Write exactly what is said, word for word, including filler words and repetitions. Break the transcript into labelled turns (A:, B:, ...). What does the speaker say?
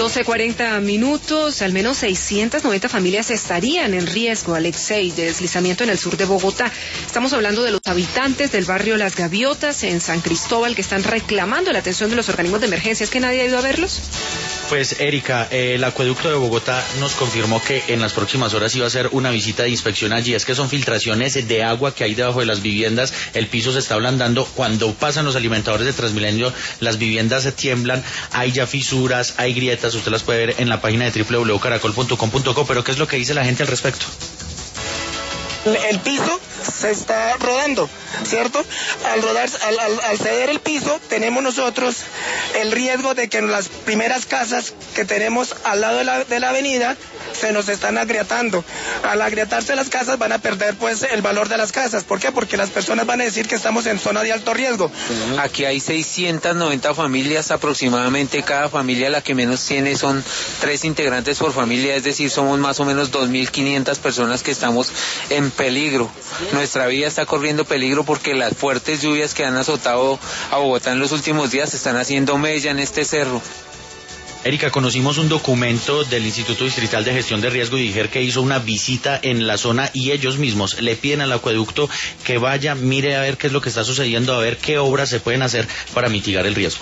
A: doce cuarenta minutos, al menos seiscientas noventa familias estarían en riesgo, Alexei, de deslizamiento en el sur de Bogotá. Estamos hablando de los habitantes del barrio Las Gaviotas en San Cristóbal que están reclamando la atención de los organismos de emergencia. ¿Es que nadie ha ido a verlos?
B: Pues, Erika, eh, el acueducto de Bogotá nos confirmó que en las próximas horas iba a hacer una visita de inspección allí. Es que son filtraciones de agua que hay debajo de las viviendas, el piso se está ablandando. Cuando pasan los alimentadores de Transmilenio, las viviendas se tiemblan, hay ya fisuras, hay grietas, usted las puede ver en la página de doble u doble u doble u punto caracol punto com punto co, pero ¿qué es lo que dice la gente al respecto?
C: El piso se está rodando, ¿cierto? Al rodar, al, al, al ceder el piso, tenemos nosotros el riesgo de que en las primeras casas que tenemos al lado de la, de la avenida se nos están agrietando. Al agrietarse las casas van a perder pues el valor de las casas. ¿Por qué? Porque las personas van a decir que estamos en zona de alto riesgo.
D: Aquí hay seiscientas noventa familias aproximadamente. Cada familia, la que menos tiene, son tres integrantes por familia, es decir, somos más o menos dos mil quinientas personas que estamos en peligro. Nuestra vida está corriendo peligro porque las fuertes lluvias que han azotado a Bogotá en los últimos días están haciendo mella en este cerro.
B: Erika, conocimos un documento del Instituto Distrital de Gestión de Riesgo y DIGER que hizo una visita en la zona y ellos mismos le piden al acueducto que vaya, mire a ver qué es lo que está sucediendo, a ver qué obras se pueden hacer para mitigar el riesgo.